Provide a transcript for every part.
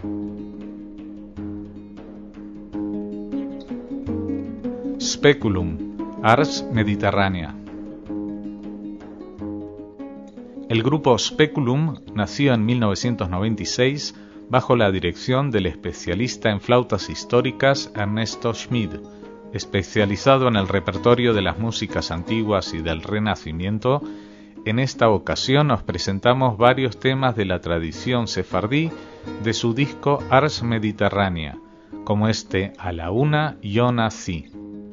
Speculum, Ars Mediterranea. El grupo Speculum nació en 1996 bajo la dirección del especialista en flautas históricas Ernesto Schmid, especializado en el repertorio de las músicas antiguas y del Renacimiento. En esta ocasión nos presentamos varios temas de la tradición sefardí de su disco Ars Mediterranea, como este A la una yo nací.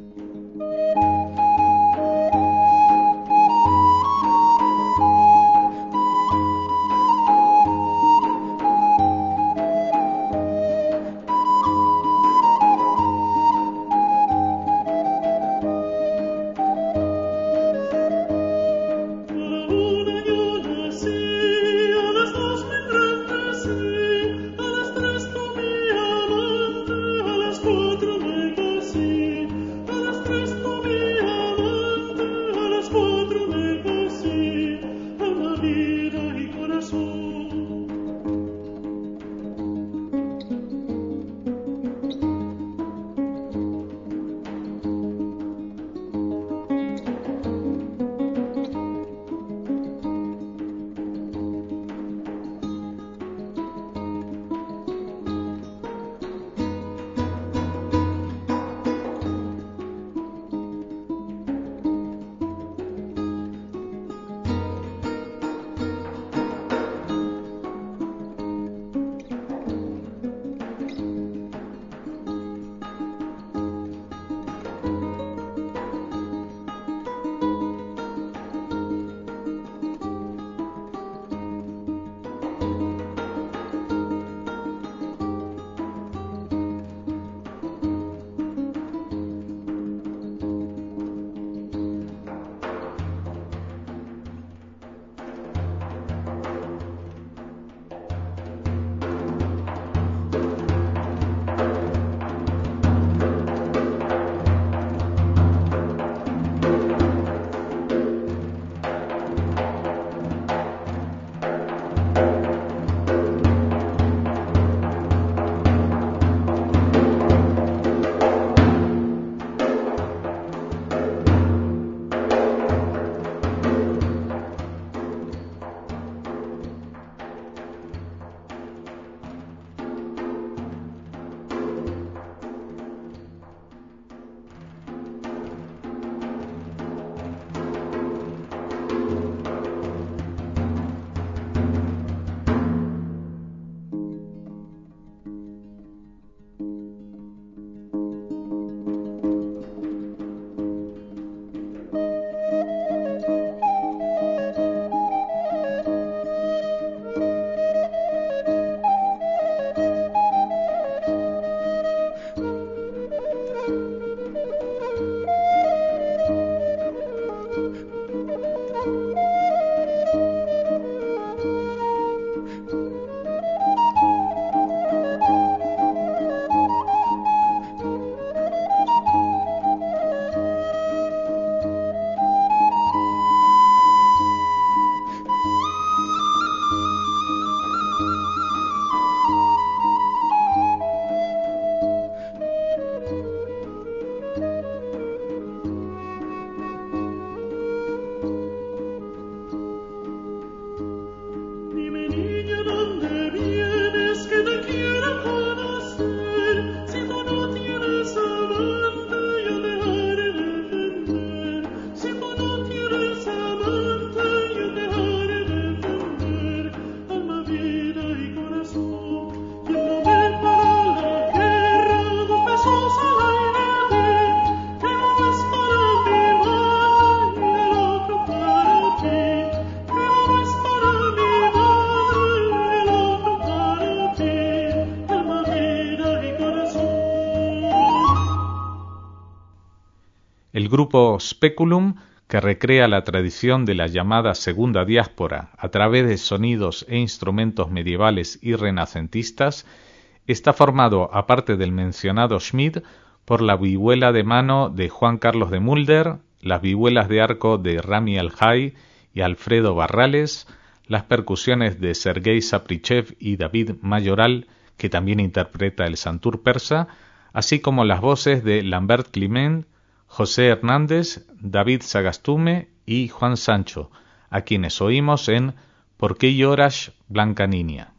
El grupo Speculum, que recrea la tradición de la llamada segunda diáspora a través de sonidos e instrumentos medievales y renacentistas, está formado, aparte del mencionado Schmid, por la vihuela de mano de Juan Carlos de Mulder, las vihuelas de arco de Rami El-Hay y Alfredo Barrales, las percusiones de Sergei Saprichev y David Mayoral, que también interpreta el santur persa, así como las voces de Lambert Climent, José Hernández, David Sagastume y Juan Sancho, a quienes oímos en ¿Por qué lloras, Blanca Niña?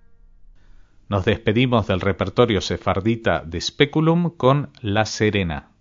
Nos despedimos del repertorio sefardita de Speculum con La Serena.